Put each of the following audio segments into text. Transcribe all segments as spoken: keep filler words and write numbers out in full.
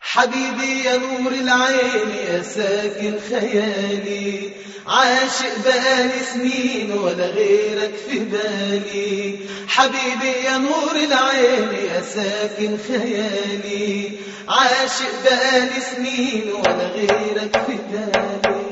حبيبي يا نور العين يا ساكن خيالي، عاشق بقالي سنين ولا غيرك في بالي. حبيبي يا نور العين يا ساكن خيالي، عاشق بقالي سنين ولا غيرك في بالي.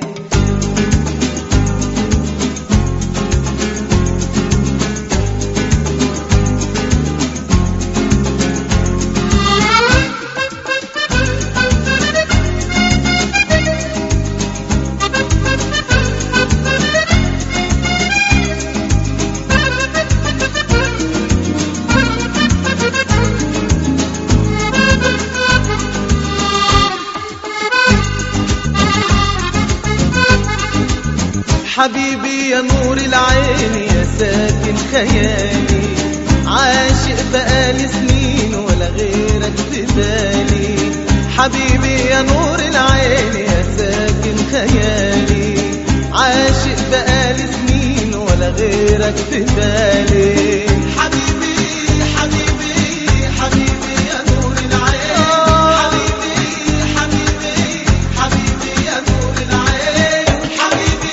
حبيبي يا نور العين يا ساكن خيالي، عاشق بقالي سنين ولا غيرك في بالي. حبيبي يا نور العين يا ساكن خيالي، عاشق بقالي سنين ولا غيرك في بالي. حبيبي حبيبي حبيبي يا نور العين، حبيبي حبيبي حبيبي يا نور العين، حبيبي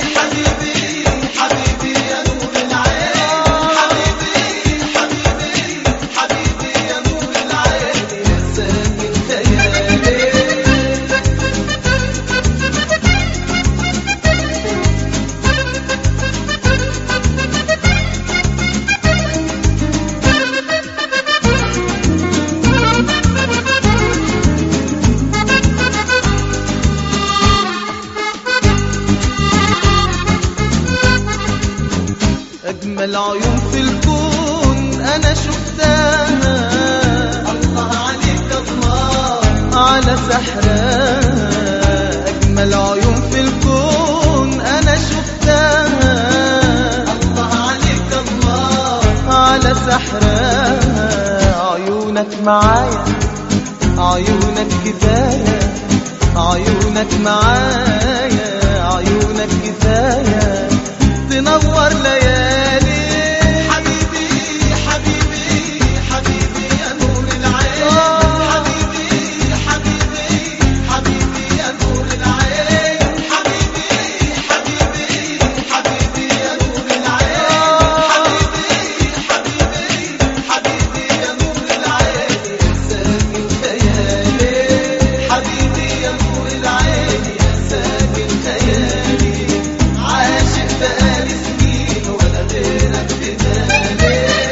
حبيبي يا نور العين، حبيبي حبيبي حبيبي يا نور العين يا ساكن خيالي. أجمل عيون في الكون أنا شفتها، الله عليك الله على سحرها. أجمل عيون في الكون أنا شفتها، الله عليك الله على سحرها. عيونك معايا عيونك كفاية، عيونك معايا عيونك كفاية تنور ليالي. حبيبي حبيبي حبيبي يا نور العين، حبيبي حبيبي حبيبي يا نور العين، حبيبي حبيبي حبيبي يا نور العين، حبيبي حبيبي حبيبي يا نور العين يا ساكن خيالي. حبيبي يا نور العين يا ساكن خيالي، عاشق بقالي سنين ولا غيرك في بالي.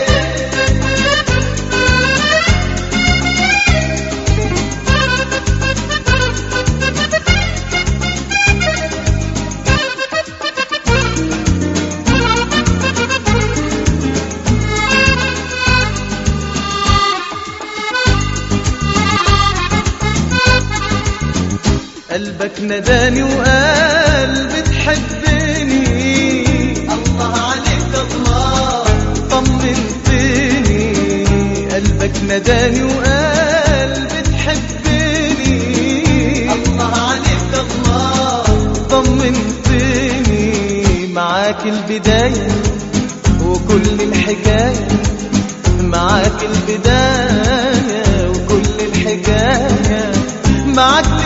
قلبك نداني وقال بتحبني، الله عليك الله طمنتني. قلبك نداني وقال بتحبني، الله عليك الله طمنتني. معاك البداية وكل الحكاية، معاك البداية وكل الحكاية، معاك